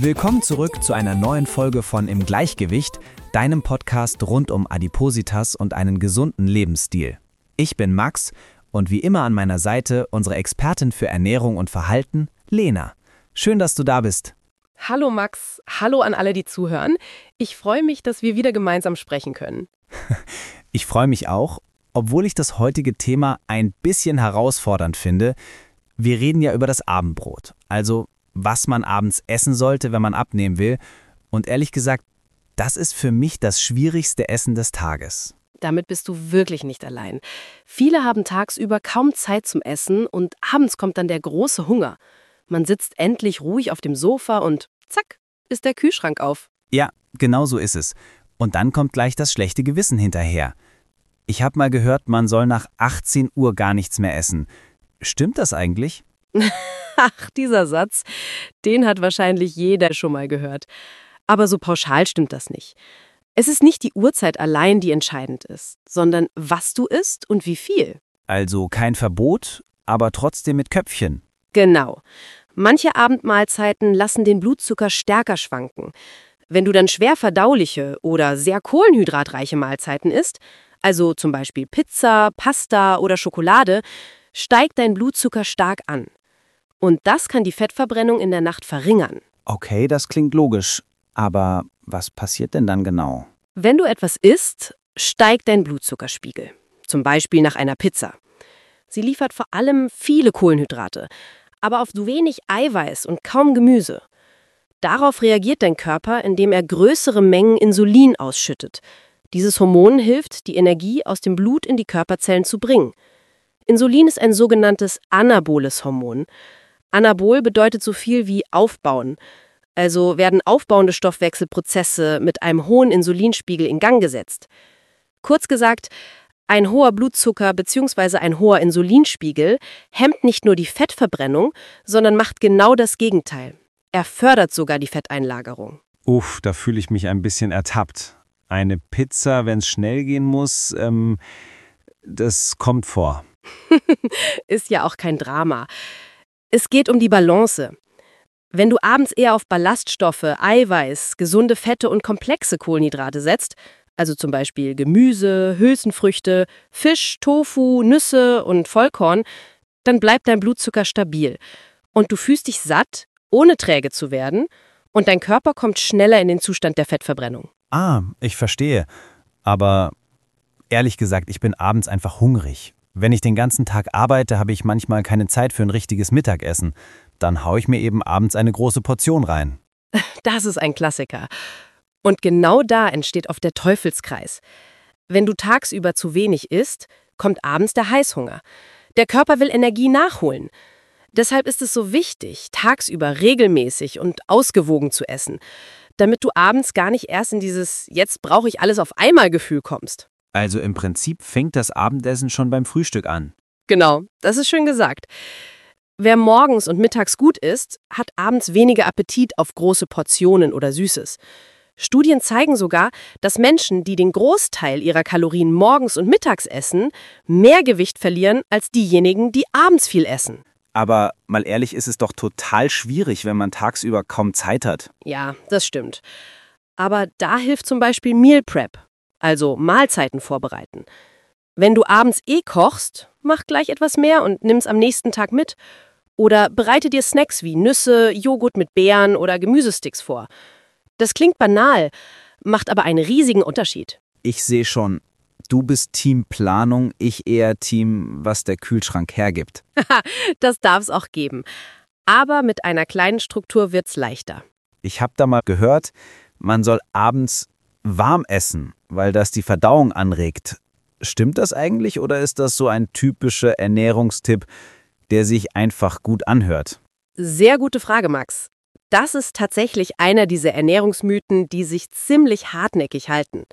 Willkommen zurück zu einer neuen Folge von Im Gleichgewicht, deinem Podcast rund um Adipositas und einen gesunden Lebensstil. Ich bin Max und wie immer an meiner Seite unsere Expertin für Ernährung und Verhalten, Lena. Schön, dass du da bist. Hallo Max, hallo an alle, die zuhören. Ich freue mich, dass wir wieder gemeinsam sprechen können. Ich freue mich auch, obwohl ich das heutige Thema ein bisschen herausfordernd finde. Wir reden ja über das Abendbrot, also was man abends essen sollte, wenn man abnehmen will. Und ehrlich gesagt, das ist für mich das schwierigste Essen des Tages. Damit bist du wirklich nicht allein. Viele haben tagsüber kaum Zeit zum Essen und abends kommt dann der große Hunger. Man sitzt endlich ruhig auf dem Sofa und zack, ist der Kühlschrank auf. Ja, genau so ist es. Und dann kommt gleich das schlechte Gewissen hinterher. Ich habe mal gehört, man soll nach 18 Uhr gar nichts mehr essen. Stimmt das eigentlich? Ach, dieser Satz, den hat wahrscheinlich jeder schon mal gehört. Aber so pauschal stimmt das nicht. Es ist nicht die Uhrzeit allein, die entscheidend ist, sondern was du isst und wie viel. Also kein Verbot, aber trotzdem mit Köpfchen. Genau. Manche Abendmahlzeiten lassen den Blutzucker stärker schwanken. Wenn du dann schwer verdauliche oder sehr kohlenhydratreiche Mahlzeiten isst, also zum Beispiel Pizza, Pasta oder Schokolade, steigt dein Blutzucker stark an. Und das kann die Fettverbrennung in der Nacht verringern. Okay, das klingt logisch. Aber was passiert denn dann genau? Wenn du etwas isst, steigt dein Blutzuckerspiegel. Zum Beispiel nach einer Pizza. Sie liefert vor allem viele Kohlenhydrate, aber auf wenig Eiweiß und kaum Gemüse. Darauf reagiert dein Körper, indem er größere Mengen Insulin ausschüttet. Dieses Hormon hilft, die Energie aus dem Blut in die Körperzellen zu bringen. Insulin ist ein sogenanntes anaboles Hormon. Anabol bedeutet so viel wie aufbauen. Also werden aufbauende Stoffwechselprozesse mit einem hohen Insulinspiegel in Gang gesetzt. Kurz gesagt, ein hoher Blutzucker bzw. ein hoher Insulinspiegel hemmt nicht nur die Fettverbrennung, sondern macht genau das Gegenteil. Er fördert sogar die Fetteinlagerung. Uff, da fühle ich mich ein bisschen ertappt. Eine Pizza, wenn es schnell gehen muss, das kommt vor. Ist ja auch kein Drama. Es geht um die Balance. Wenn du abends eher auf Ballaststoffe, Eiweiß, gesunde Fette und komplexe Kohlenhydrate setzt, also zum Beispiel Gemüse, Hülsenfrüchte, Fisch, Tofu, Nüsse und Vollkorn, dann bleibt dein Blutzucker stabil. Und du fühlst dich satt, ohne träge zu werden, und dein Körper kommt schneller in den Zustand der Fettverbrennung. Ah, ich verstehe. Aber ehrlich gesagt, ich bin abends einfach hungrig. Wenn ich den ganzen Tag arbeite, habe ich manchmal keine Zeit für ein richtiges Mittagessen. Dann haue ich mir eben abends eine große Portion rein. Das ist ein Klassiker. Und genau da entsteht oft der Teufelskreis. Wenn du tagsüber zu wenig isst, kommt abends der Heißhunger. Der Körper will Energie nachholen. Deshalb ist es so wichtig, tagsüber regelmäßig und ausgewogen zu essen, damit du abends gar nicht erst in dieses „Jetzt brauche ich alles auf einmal" Gefühl kommst. Also im Prinzip fängt das Abendessen schon beim Frühstück an. Genau, das ist schön gesagt. Wer morgens und mittags gut isst, hat abends weniger Appetit auf große Portionen oder Süßes. Studien zeigen sogar, dass Menschen, die den Großteil ihrer Kalorien morgens und mittags essen, mehr Gewicht verlieren als diejenigen, die abends viel essen. Aber mal ehrlich, ist es doch total schwierig, wenn man tagsüber kaum Zeit hat. Ja, das stimmt. Aber da hilft zum Beispiel Meal Prep, also Mahlzeiten vorbereiten. Wenn du abends kochst, mach gleich etwas mehr und nimm's am nächsten Tag mit. Oder bereite dir Snacks wie Nüsse, Joghurt mit Beeren oder Gemüsesticks vor. Das klingt banal, macht aber einen riesigen Unterschied. Ich sehe schon, du bist Team Planung, ich eher Team, was der Kühlschrank hergibt. Das darf es auch geben. Aber mit einer kleinen Struktur wird's leichter. Ich habe da mal gehört, man soll abends warm essen, weil das die Verdauung anregt. Stimmt das eigentlich oder ist das so ein typischer Ernährungstipp, der sich einfach gut anhört? Sehr gute Frage, Max. Das ist tatsächlich einer dieser Ernährungsmythen, die sich ziemlich hartnäckig halten.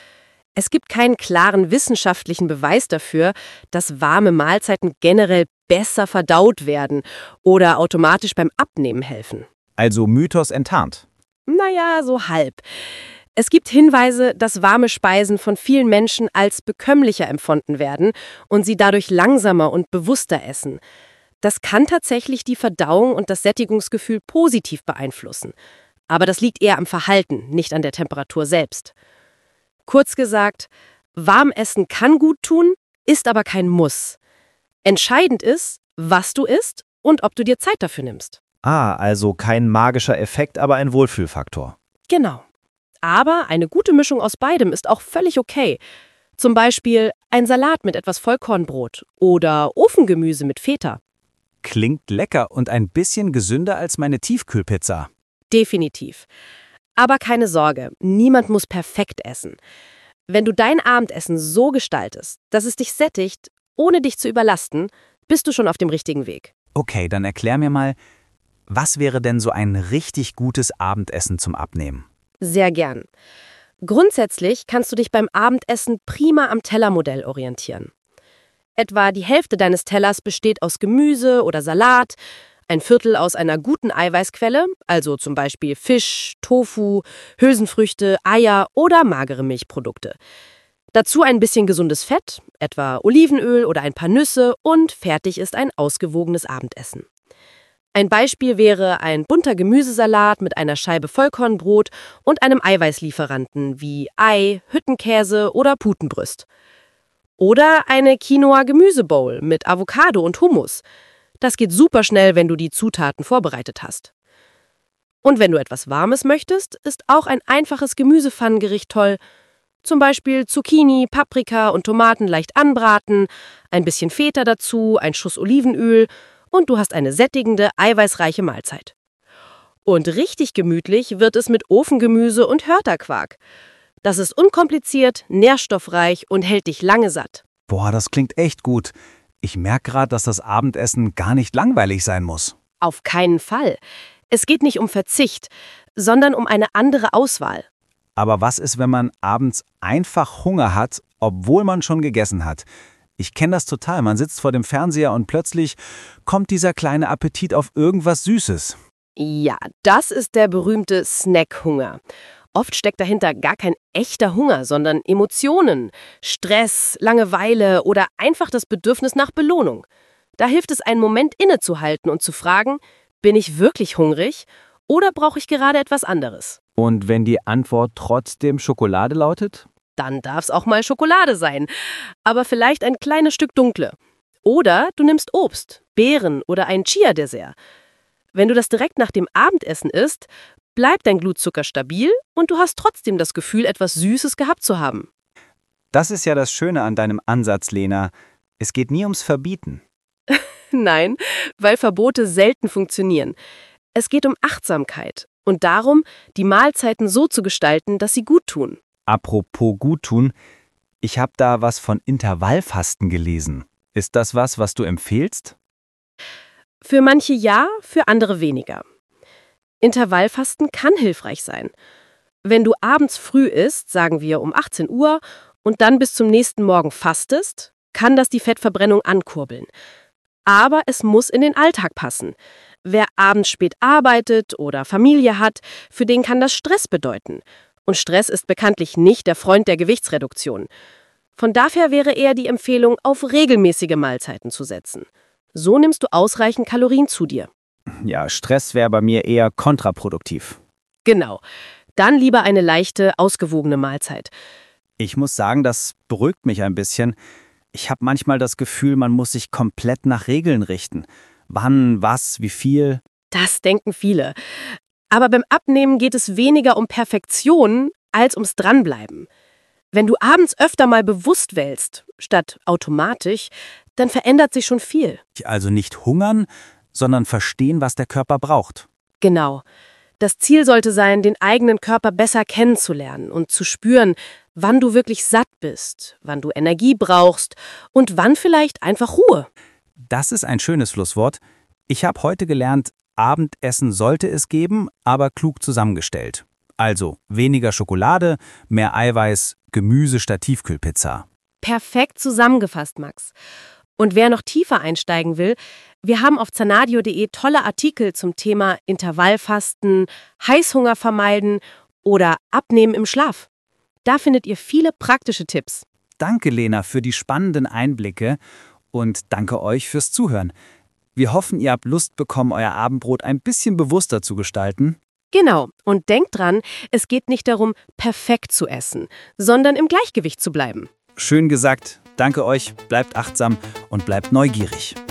Es gibt keinen klaren wissenschaftlichen Beweis dafür, dass warme Mahlzeiten generell besser verdaut werden oder automatisch beim Abnehmen helfen. Also Mythos enttarnt. Naja, so halb. Es gibt Hinweise, dass warme Speisen von vielen Menschen als bekömmlicher empfunden werden und sie dadurch langsamer und bewusster essen. Das kann tatsächlich die Verdauung und das Sättigungsgefühl positiv beeinflussen. Aber das liegt eher am Verhalten, nicht an der Temperatur selbst. Kurz gesagt, warm essen kann gut tun, ist aber kein Muss. Entscheidend ist, was du isst und ob du dir Zeit dafür nimmst. Ah, also kein magischer Effekt, aber ein Wohlfühlfaktor. Genau. Aber eine gute Mischung aus beidem ist auch völlig okay. Zum Beispiel ein Salat mit etwas Vollkornbrot oder Ofengemüse mit Feta. Klingt lecker und ein bisschen gesünder als meine Tiefkühlpizza. Definitiv. Aber keine Sorge, niemand muss perfekt essen. Wenn du dein Abendessen so gestaltest, dass es dich sättigt, ohne dich zu überlasten, bist du schon auf dem richtigen Weg. Okay, dann erklär mir mal, was wäre denn so ein richtig gutes Abendessen zum Abnehmen? Sehr gern. Grundsätzlich kannst du dich beim Abendessen prima am Tellermodell orientieren. Etwa die Hälfte deines Tellers besteht aus Gemüse oder Salat, ein Viertel aus einer guten Eiweißquelle, also zum Beispiel Fisch, Tofu, Hülsenfrüchte, Eier oder magere Milchprodukte. Dazu ein bisschen gesundes Fett, etwa Olivenöl oder ein paar Nüsse und fertig ist ein ausgewogenes Abendessen. Ein Beispiel wäre ein bunter Gemüsesalat mit einer Scheibe Vollkornbrot und einem Eiweißlieferanten wie Ei, Hüttenkäse oder Putenbrüst. Oder eine Quinoa-Gemüsebowl mit Avocado und Hummus. Das geht super schnell, wenn du die Zutaten vorbereitet hast. Und wenn du etwas Warmes möchtest, ist auch ein einfaches Gemüsepfannengericht toll. Zum Beispiel Zucchini, Paprika und Tomaten leicht anbraten, ein bisschen Feta dazu, ein Schuss Olivenöl und du hast eine sättigende, eiweißreiche Mahlzeit. Und richtig gemütlich wird es mit Ofengemüse und Hörterquark. Das ist unkompliziert, nährstoffreich und hält dich lange satt. Boah, das klingt echt gut. Ich merke gerade, dass das Abendessen gar nicht langweilig sein muss. Auf keinen Fall. Es geht nicht um Verzicht, sondern um eine andere Auswahl. Aber was ist, wenn man abends einfach Hunger hat, obwohl man schon gegessen hat? Ich kenne das total. Man sitzt vor dem Fernseher und plötzlich kommt dieser kleine Appetit auf irgendwas Süßes. Ja, das ist der berühmte Snackhunger. Oft steckt dahinter gar kein echter Hunger, sondern Emotionen, Stress, Langeweile oder einfach das Bedürfnis nach Belohnung. Da hilft es, einen Moment innezuhalten und zu fragen, bin ich wirklich hungrig oder brauche ich gerade etwas anderes? Und wenn die Antwort trotzdem Schokolade lautet? Dann darf es auch mal Schokolade sein, aber vielleicht ein kleines Stück dunkle. Oder du nimmst Obst, Beeren oder ein Chia-Dessert. Wenn du das direkt nach dem Abendessen isst, bleibt dein Blutzucker stabil und du hast trotzdem das Gefühl, etwas Süßes gehabt zu haben. Das ist ja das Schöne an deinem Ansatz, Lena. Es geht nie ums Verbieten. Nein, weil Verbote selten funktionieren. Es geht um Achtsamkeit und darum, die Mahlzeiten so zu gestalten, dass sie gut tun. Apropos Guttun, ich habe da was von Intervallfasten gelesen. Ist das was du empfehlst? Für manche ja, für andere weniger. Intervallfasten kann hilfreich sein. Wenn du abends früh isst, sagen wir um 18 Uhr, und dann bis zum nächsten Morgen fastest, kann das die Fettverbrennung ankurbeln. Aber es muss in den Alltag passen. Wer abends spät arbeitet oder Familie hat, für den kann das Stress bedeuten. Und Stress ist bekanntlich nicht der Freund der Gewichtsreduktion. Von daher wäre eher die Empfehlung, auf regelmäßige Mahlzeiten zu setzen. So nimmst du ausreichend Kalorien zu dir. Ja, Stress wäre bei mir eher kontraproduktiv. Genau. Dann lieber eine leichte, ausgewogene Mahlzeit. Ich muss sagen, das beruhigt mich ein bisschen. Ich habe manchmal das Gefühl, man muss sich komplett nach Regeln richten. Wann, was, wie viel? Das denken viele. Aber beim Abnehmen geht es weniger um Perfektion als ums Dranbleiben. Wenn du abends öfter mal bewusst wählst, statt automatisch, dann verändert sich schon viel. Also nicht hungern, sondern verstehen, was der Körper braucht. Genau. Das Ziel sollte sein, den eigenen Körper besser kennenzulernen und zu spüren, wann du wirklich satt bist, wann du Energie brauchst und wann vielleicht einfach Ruhe. Das ist ein schönes Schlusswort. Ich habe heute gelernt, Abendessen sollte es geben, aber klug zusammengestellt. Also weniger Schokolade, mehr Eiweiß, Gemüse statt Tiefkühlpizza. Perfekt zusammengefasst, Max. Und wer noch tiefer einsteigen will, wir haben auf zanadio.de tolle Artikel zum Thema Intervallfasten, Heißhunger vermeiden oder Abnehmen im Schlaf. Da findet ihr viele praktische Tipps. Danke, Lena, für die spannenden Einblicke und danke euch fürs Zuhören. Wir hoffen, ihr habt Lust bekommen, euer Abendbrot ein bisschen bewusster zu gestalten. Genau. Und denkt dran, es geht nicht darum, perfekt zu essen, sondern im Gleichgewicht zu bleiben. Schön gesagt. Danke euch, bleibt achtsam und bleibt neugierig.